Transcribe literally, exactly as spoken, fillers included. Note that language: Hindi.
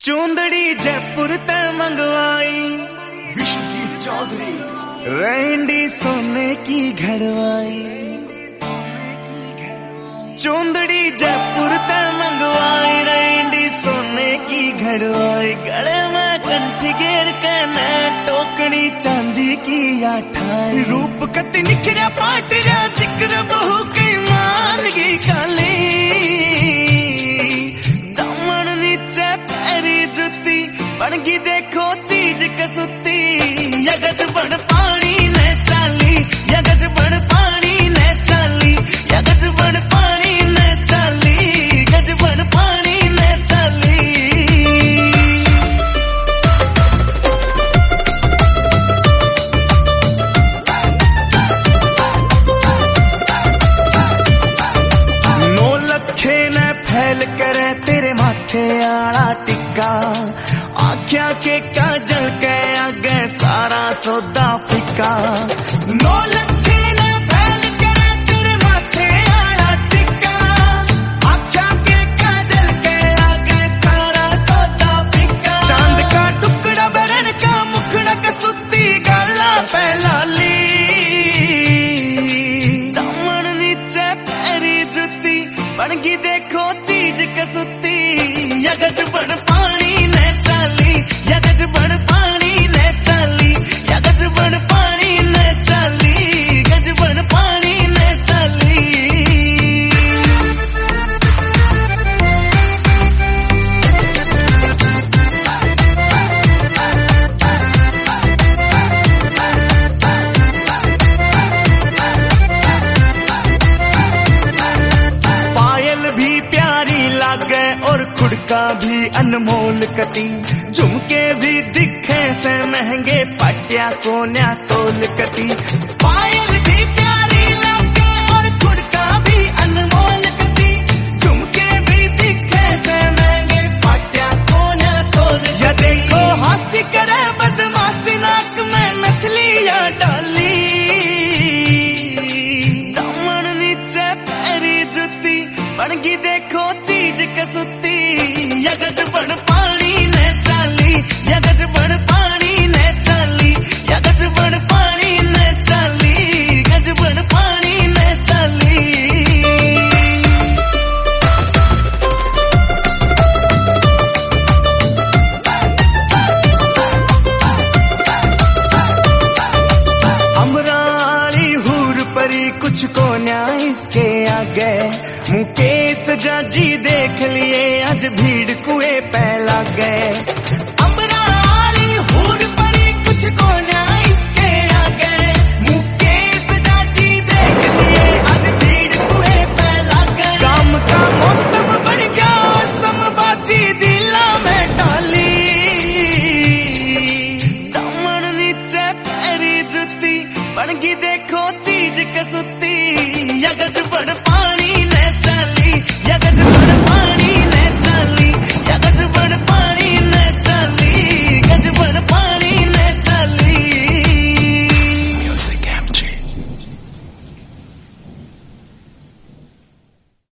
चूंदड़ी जयपुर ते मंगवाई विश्वजीत चौधरी। रैंडी सोने की घड़वाई, चूंदड़ी जयपुर ते मंगवाई, रैंडी सोने की घड़वाई। गले में कंठी घेर के न टोकड़ी चांदी की आठाई। रूप कति निखरा पाटरा जिक्र बहु की मान की काली। दामन नीचे पैरी जुती बनगी देखो चीज कसुती। यगज बड़ पानी ने चाली, यगज बड़ पानी ने चाली, यगज बड़ पानी ने चाली, गज बड़ पानी ने चाली। नौ लखे ने फैल करे तेरे माथे आला टिक्का। आख्या के काजल के आगे सारा सौदा फिका। नौ लखे ने फैल करे तेरे माथे आला टिक्का। आख्या के काजल के आगे सारा सौदा फिका। चांद का टुकड़ा बरन का मुखड़ा कसुती गाला पहलाली। दामन नीचे पैरी जुती बनगी देखो चीज कसुती। यगज बड़ पानी ने चाली, यगज बड़ पानी ने चाली, यगज बड़ पानी ने चाली, गज बड़ पानी ने चाली। पायल भी प्यारी लागे और खुड़का भी अनमोल कती। झुमके भी दिखे से महंगे पटिया को न्या तोल कती। पायल भी प्यारी लागे और खुड़का भी अनमोल कती। झुमके भी दिखे से महंगे पटिया को न्या तोल। या देखो हंसी करे बदमाशी नाक में नथलिया डाली। दामन नीचे पैरी जुती बनगी देखो चीज कसुती। यगज बड़ पानी ने चाली, यगज बड़ पानी ने चाली, यगज बड़ पानी ने चाली, गज बड़ पानी ने चाली। अमराली हूर परी कुछ को न्याय इसके आगे। मुकेश जाजी देख लिए आज भीड़ कुएं पे लग गए। अमराली हूर परी कुछ को न्याय इसके आगे। मुकेश जाजी देख लिए आज भीड़ कुएं पे लग गए। काम का मौसम बन गया समबाजी दिला में डाली। दामन नीचे पैरी जुती बनगी देखो चीज कसुती। यगज बड़